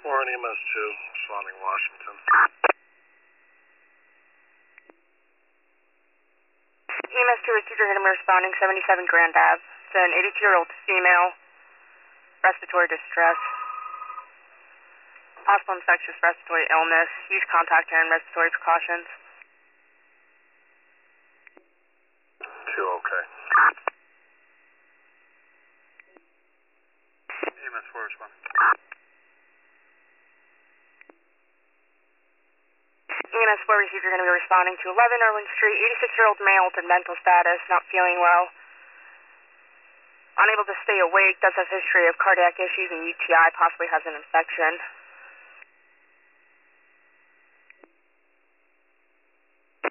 Warren EMS 2, responding Washington. EMS 2 is Teacher Hittimer responding 77 Grand Ave. It's an 82-year-old female, respiratory distress, possible infectious respiratory illness, use contact air and respiratory precautions. 2 okay. EMS 4 responding. EMS 4 received, you're going to be responding to 11 Irwin Street, 86-year-old male, altered mental status, not feeling well, unable to stay awake, does have history of cardiac issues and UTI, possibly has an infection.